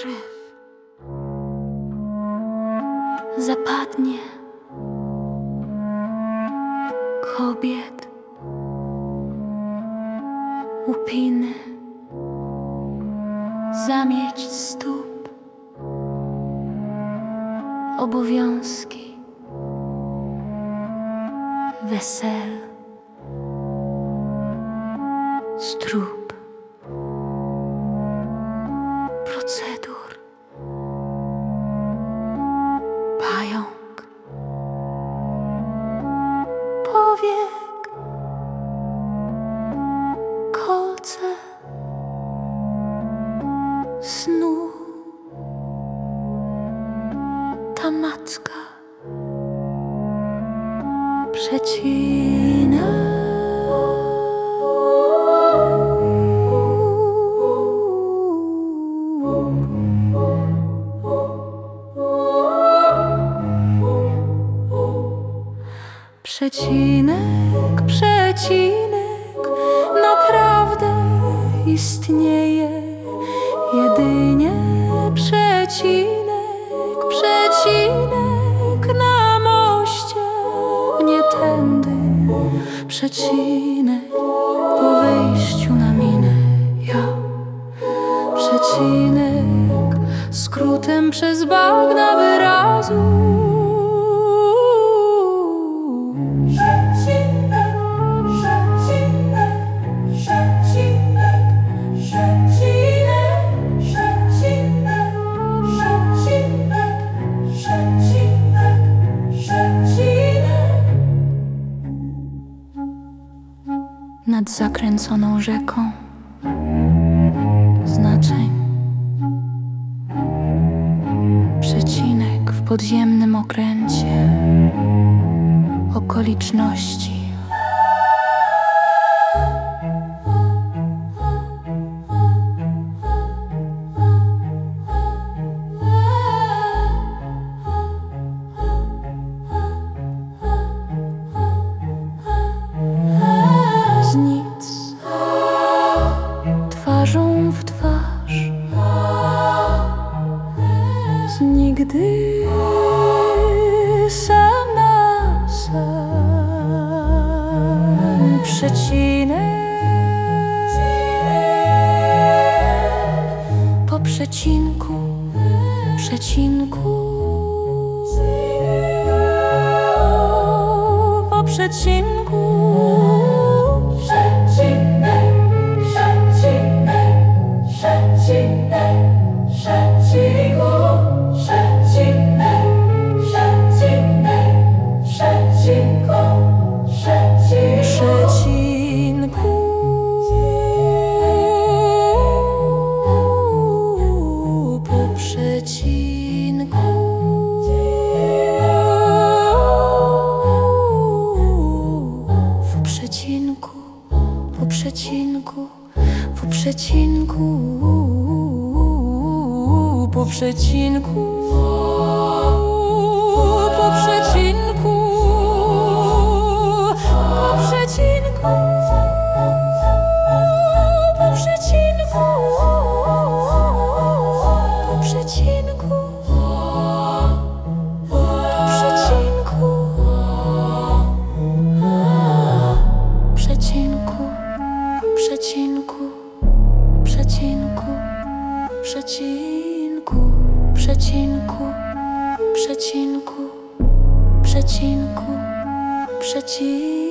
krzyw zapadnie kobiet, upiny, zamieć stóp, obowiązki, wesel, strób, procedur, pająk, powiek, kolce, snu, ta macka, przecina. Przecinek, przecinek naprawdę istnieje. Jedynie przecinek, przecinek na moście, nie tędy. Przecinek po wejściu na minę. Ja przecinek skrótem przez bagna wyrazu. Nad zakręconą rzeką znaczeń. Przecinek w podziemnym okręcie okoliczności. Z nic, twarzą w twarz, z nigdy, sam na sam. Przecinek po przecinku, przecinku, po przecinku. Po przecinku, po przecinku, po przecinku, po przecinku, po przecinku, po przecinku, po przecinku, po przecinku. Przecinku, przecinku, przecinku, przecinku, przecinku, przecinku, przecinku, przecinku.